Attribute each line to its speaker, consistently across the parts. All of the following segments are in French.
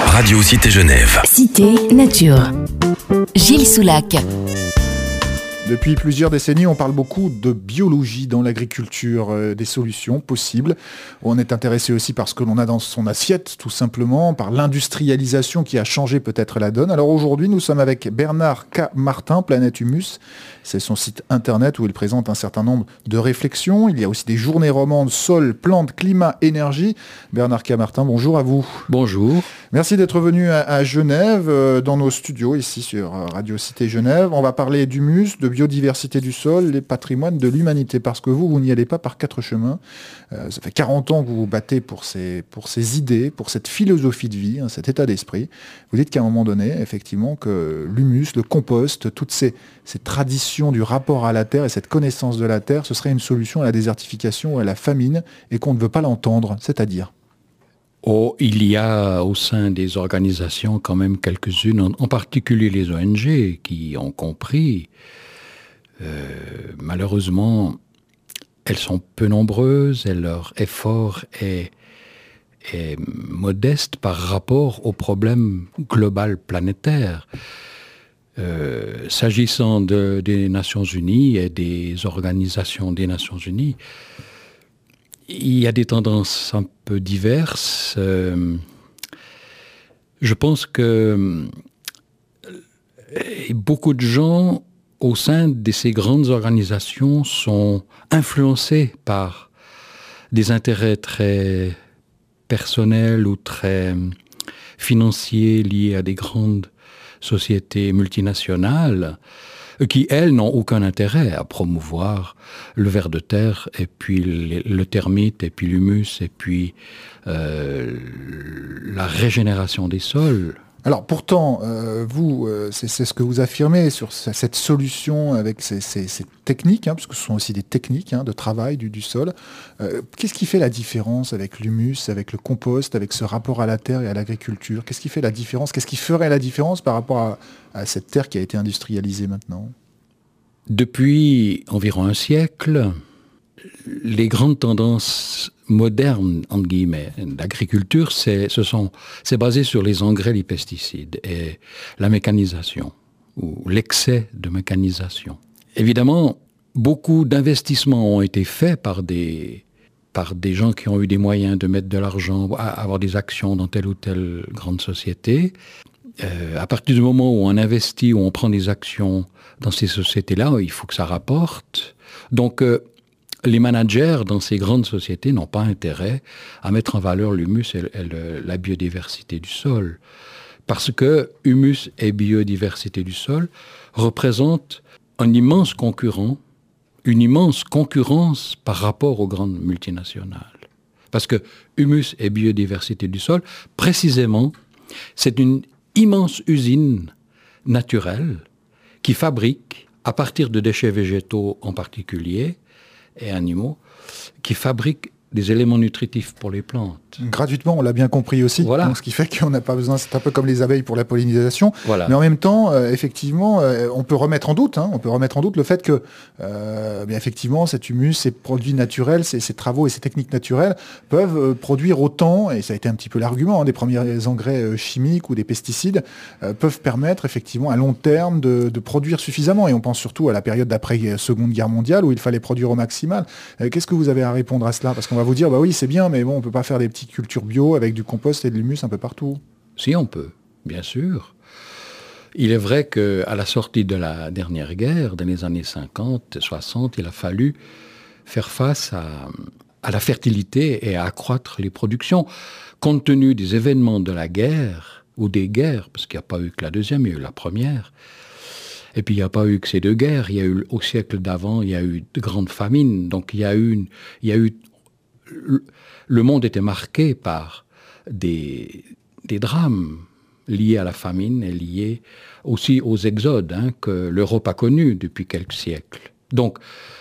Speaker 1: Radio Cité Genève.
Speaker 2: Cité Nature. Gilles Soulac.
Speaker 3: Depuis plusieurs décennies, on parle beaucoup de biologie dans l'agriculture, des solutions possibles. On est intéressé aussi par ce que l'on a dans son assiette, tout simplement, par l'industrialisation qui a changé peut-être la donne. Alors aujourd'hui, nous sommes avec Bernard K. Martin, Planète Humus. C'est son site internet où il présente un certain nombre de réflexions. Il y a aussi des journées romandes, sol, plantes, climat, énergie. Bernard K. Martin, bonjour à vous.
Speaker 4: Bonjour.
Speaker 3: Merci d'être venu à Genève, dans nos studios, ici sur Radio Cité Genève. On va parler d'humus, de biodiversité du sol, les patrimoines de l'humanité, parce que vous n'y allez pas par quatre chemins. Ça fait 40 ans que vous vous battez pour ces idées, pour cette philosophie de vie, cet état d'esprit. Vous dites qu'à un moment donné, effectivement, que l'humus, le compost, toutes ces traditions du rapport à la terre et cette connaissance de la terre, ce serait une solution à la désertification et à la famine, et qu'on ne veut pas l'entendre, c'est-à-dire ?
Speaker 4: Oh, il y a au sein des organisations quand même quelques-unes, en particulier les ONG, qui ont compris. Malheureusement, elles sont peu nombreuses et leur effort est modeste par rapport au problème global planétaire. S'agissant des Nations Unies et des organisations des Nations Unies, il y a des tendances un peu diverses. Je pense que beaucoup de gens au sein de ces grandes organisations sont influencés par des intérêts très personnels ou très financiers liés à des grandes sociétés multinationales qui, elles, n'ont aucun intérêt à promouvoir le ver de terre et puis le termite et puis l'humus et puis la régénération des sols.
Speaker 3: Alors pourtant, vous, c'est ce que vous affirmez sur cette solution avec ces techniques, parce que ce sont aussi des techniques de travail du sol. Qu'est-ce qui fait la différence avec l'humus, avec le compost, avec ce rapport à la terre et à l'agriculture ? Qu'est-ce qui fait la différence ? Qu'est-ce qui ferait la différence par rapport à cette terre qui a été industrialisée maintenant ?
Speaker 4: Depuis environ un siècle, les grandes tendances modernes, entre guillemets, d'agriculture, c'est basé sur les engrais, les pesticides et la mécanisation, ou l'excès de mécanisation. Évidemment, beaucoup d'investissements ont été faits par des gens qui ont eu des moyens de mettre de l'argent, à avoir des actions dans telle ou telle grande société. À partir du moment où on investit, où on prend des actions dans ces sociétés-là, il faut que ça rapporte. Donc, les managers dans ces grandes sociétés n'ont pas intérêt à mettre en valeur l'humus et la biodiversité du sol. Parce que humus et biodiversité du sol représentent une immense concurrence par rapport aux grandes multinationales. Parce que humus et biodiversité du sol, précisément, c'est une immense usine naturelle qui fabrique, à partir de déchets végétaux en particulier, et animaux, qui fabriquent des éléments nutritifs pour les plantes.
Speaker 3: Gratuitement, on l'a bien compris aussi.
Speaker 4: Voilà.
Speaker 3: Donc, ce qui fait qu'on n'a pas besoin, c'est un peu comme les abeilles pour la pollinisation.
Speaker 4: Voilà.
Speaker 3: Mais en même temps, effectivement, on peut remettre en doute le fait que, effectivement, cet humus, ces produits naturels, ces travaux et ces techniques naturelles peuvent produire autant, et ça a été un petit peu l'argument, des premiers engrais chimiques ou des pesticides, peuvent permettre effectivement à long terme de produire suffisamment. Et on pense surtout à la période d'après Seconde Guerre mondiale où il fallait produire au maximal. Qu'est-ce que vous avez à répondre à cela ? Parce qu'on va vous dire, oui, c'est bien, mais bon, on ne peut pas faire des petites cultures bio avec du compost et de l'humus un peu partout.
Speaker 4: Si, on peut, bien sûr. Il est vrai qu'à la sortie de la dernière guerre, dans les années 50, 60, il a fallu faire face à la fertilité et à accroître les productions. Compte tenu des événements de la guerre, ou des guerres, parce qu'il n'y a pas eu que la deuxième, il y a eu la première. Et puis il n'y a pas eu que ces deux guerres. Il y a eu, au siècle d'avant, il y a eu de grandes famines. Donc il y a eu le monde était marqué par des drames liés à la famine et liés aussi aux exodes que l'Europe a connus depuis quelques siècles. Donc,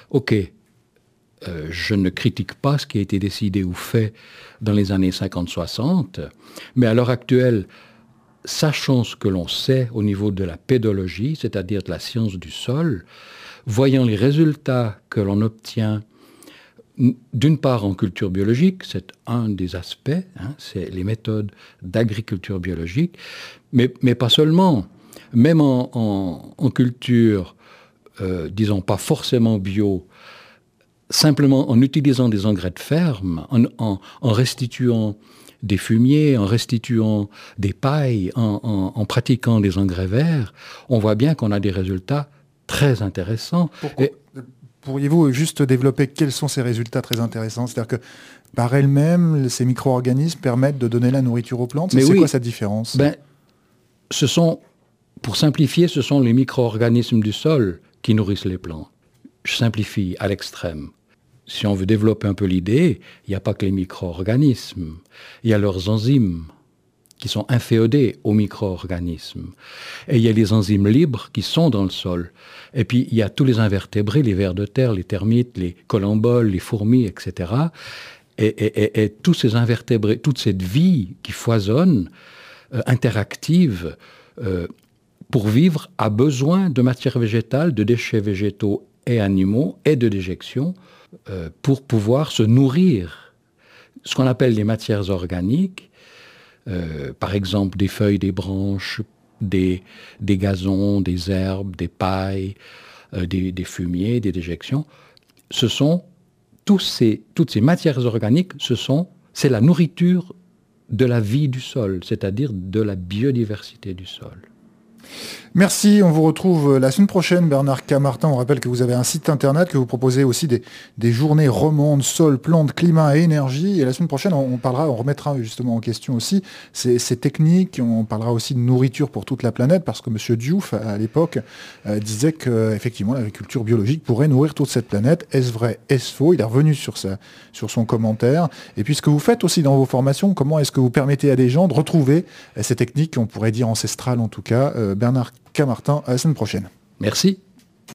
Speaker 4: je ne critique pas ce qui a été décidé ou fait dans les années 50-60, mais à l'heure actuelle, sachant ce que l'on sait au niveau de la pédologie, c'est-à-dire de la science du sol, voyant les résultats que l'on obtient D'une part, en culture biologique, c'est un des aspects, c'est les méthodes d'agriculture biologique, mais pas seulement. Même en culture, disons pas forcément bio, simplement en utilisant des engrais de ferme, en restituant des fumiers, en restituant des pailles, en pratiquant des engrais verts, on voit bien qu'on a des résultats très intéressants.
Speaker 3: Pourriez-vous juste développer quels sont ces résultats très intéressants? C'est-à-dire que par elles-mêmes, ces micro-organismes permettent de donner la nourriture aux plantes. C'est quoi cette différence?
Speaker 4: Pour simplifier, ce sont les micro-organismes du sol qui nourrissent les plantes. Je simplifie à l'extrême. Si on veut développer un peu l'idée, il n'y a pas que les micro-organismes. Il y a leurs enzymes qui sont inféodés aux micro-organismes. Et il y a les enzymes libres qui sont dans le sol. Et puis, il y a tous les invertébrés, les vers de terre, les termites, les collemboles, les fourmis, etc. Et tous ces invertébrés, toute cette vie qui foisonne, interactive, pour vivre, a besoin de matière végétale, de déchets végétaux et animaux, et de déjections, pour pouvoir se nourrir. Ce qu'on appelle les matières organiques, par exemple des feuilles, des branches, des gazons, des herbes, des pailles, des fumiers, des déjections, ce sont toutes ces matières organiques, c'est la nourriture de la vie du sol, c'est-à-dire de la biodiversité du sol.
Speaker 3: Merci, on vous retrouve la semaine prochaine, Bernard Camartin. On rappelle que vous avez un site internet, que vous proposez aussi des journées romandes, sol, plantes, climat et énergie. Et la semaine prochaine, on remettra justement en question aussi ces techniques. On parlera aussi de nourriture pour toute la planète, parce que M. Diouf, à l'époque, disait qu'effectivement, l'agriculture biologique pourrait nourrir toute cette planète. Est-ce vrai? Est-ce faux? Il est revenu sur son commentaire. Et puis, ce que vous faites aussi dans vos formations, comment est-ce que vous permettez à des gens de retrouver ces techniques, on pourrait dire ancestrales en tout cas? Bernard Camartin, à la semaine prochaine.
Speaker 4: Merci.